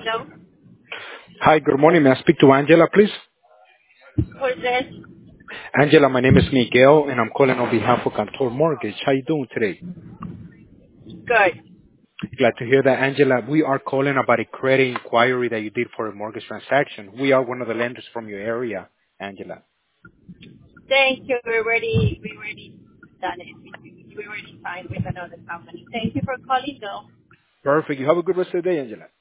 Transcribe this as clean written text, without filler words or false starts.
Hello? Hi, good morning. May I speak to Angela, please? Who's this? Angela, my name is Miguel, and I'm calling on behalf of Cantor Mortgage. How you doing today? Good. Glad to hear that, Angela. We are calling about a credit inquiry that you did for a mortgage transaction. We are one of the lenders from your area, Angela. Thank you. We already done it. We already signed with another company. Thank you for calling, though. Perfect. You have a good rest of the day, Angela.